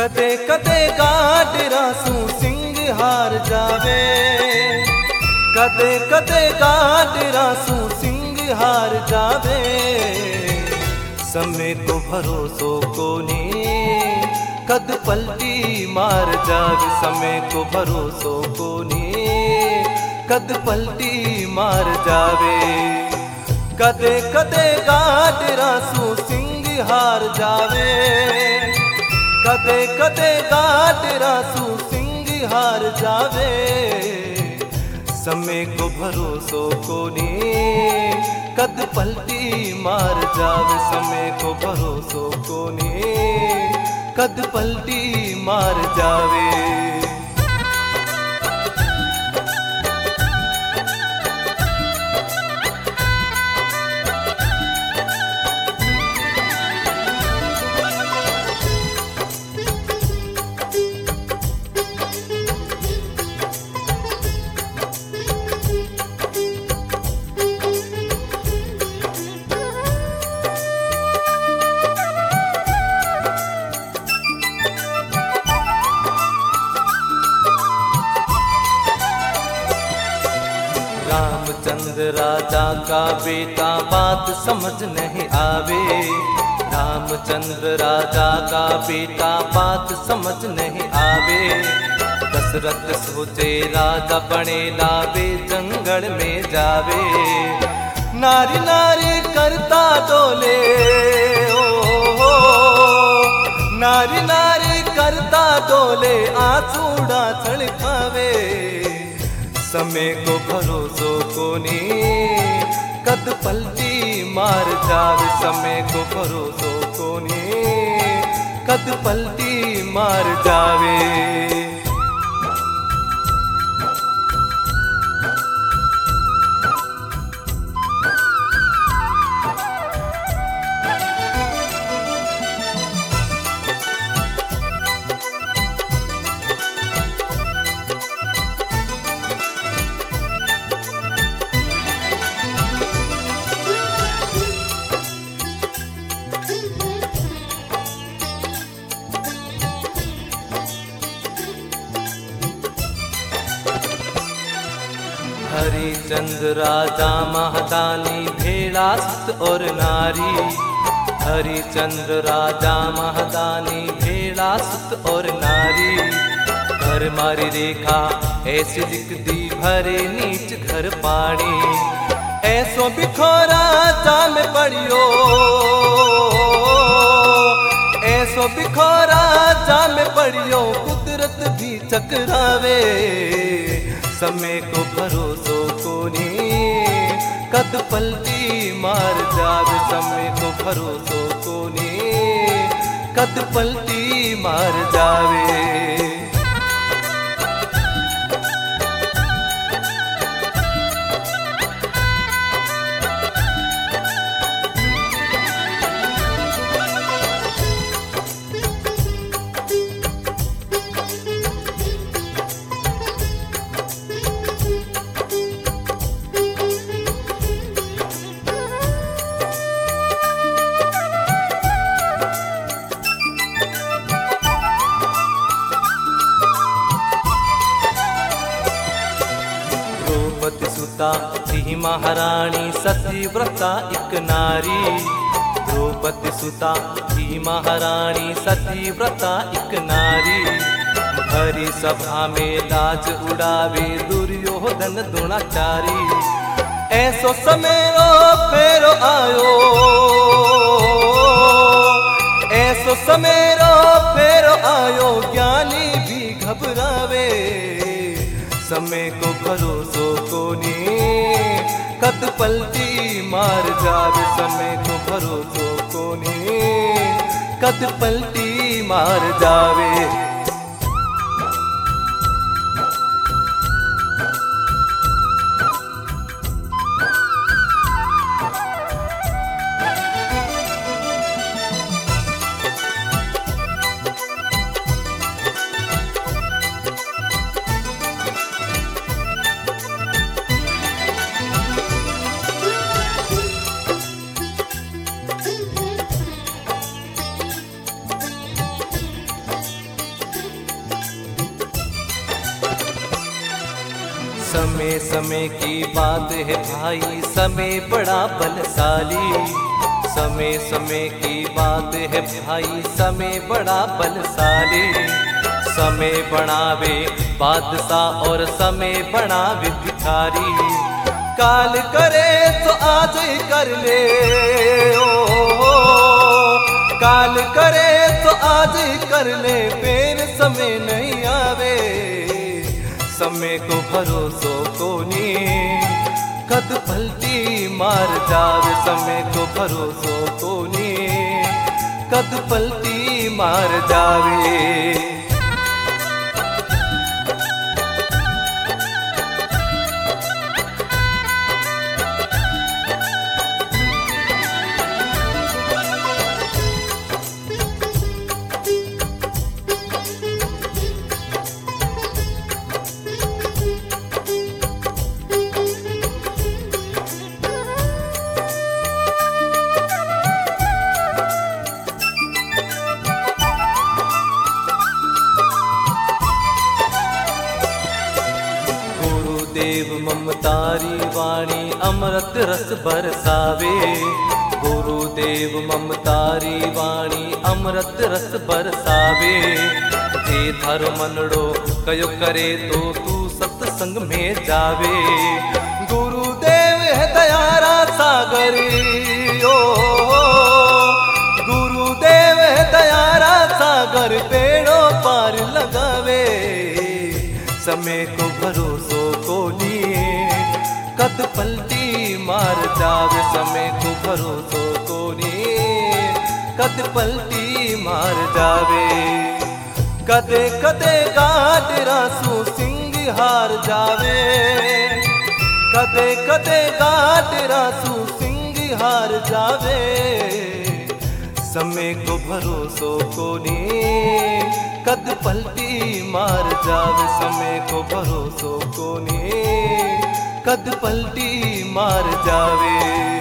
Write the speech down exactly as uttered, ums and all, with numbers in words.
कदे कदे गाडरा सू सिंह हार जावे, कदे कदे गाडरा सू सिंह हार जावे। समय को भरोसो कोनी कद पलटी मार जावे, समय को भरोसो कोनी कद पलटी मार जावे। कदे कदे गाडरा सू सिंह हार जावे, कदे कदे गाडरा सू सिंह हार जावे। समय को भरोसो कोनी कद पलटी मार जावे, समय को भरोसो कोनी कद पलटी मार जावे। रामचंद्र राजा का बेटा बात समझ नहीं आवे, रामचंद्र राजा का बेटा बात समझ नहीं आवे। दशरथ सोचे राजा बने लावे जंगल में जावे, नारी नारी करता डोले ओ, ओ, ओ नारी नारी करता डोले आंसूड़ा छलकावे। समय को भरोसो कोनी कद पलटी मार जावे, समय को भरोसो कोनी कद पलटी मार जावे। हरिचंद्र राजा महदानी भेड़ा सुत और नारी, हरिचंद्र राजा महदानी भेड़ा सुत और नारी। घर मारी रेखा ऐसी दिखदी भरे नीच घर पानी, ऐसो बिखोरा जा में पड़ियो, ऐसो बिखोरा जा में पड़ियो कुदरत भी चकरावे। समय को भरोसो कोनी कद पलटी मार जावे, समय को भरोसो कोनी कद पलटी मार जावे। द्रौपदी सुता थी महारानी सती व्रता एक नारी, द्रौपदी सुता थी महारानी सती व्रता एक नारी। भरी सभा में लाज उड़ावे दुर्योधन द्रोणाचारी, ऐसो समय रो फेरो आयो, ऐसो समय रो फेरो आयो ज्ञानी भी घबरावे। समय को भरोसो कोनी कद पलटी मार जावे, समय को भरोसो कोनी कद पलटी मार जावे। समय समय की बात है भाई, समय बड़ा बलशाली। समय समय की बात है भाई, समय बड़ा बलशाली। समय बनावे बादशाह और समय बनावे भिखारी। काल करे तो आज ही कर ले, ओ, ओ, ओ काल करे तो आज ही कर ले, फिर समय नहीं आवे। समय को भरोसो कोनी, कद पलटी मार जावे। समय को भरोसो कोनी, कद पलटी मार जावे। देव ममतारी वाणी अमृत रस बरसावे। गुरुदेव ममतारी वाणी अमृत रस बरसावे। जे धर मनड़ो कयो करे तो तू सत्संग में जावे। गुरुदेव है दयारा सागर, ओ गुरुदेव है दयारा सागर, पेड़ों पार लगावे। समय को भरोसो कोनी, कद पलटी मार जावे। समय को भरोसो कोनी, कद पलटी मार जावे। कदे कदे गाट रासू सिंह हार जावे। कदे कदे गाट रासू सिंह हार जावे। समय को भरोसो कोनी, कद पलटी मार जावे। समय को भरोसो कोनी, कद पलटी मार जावे।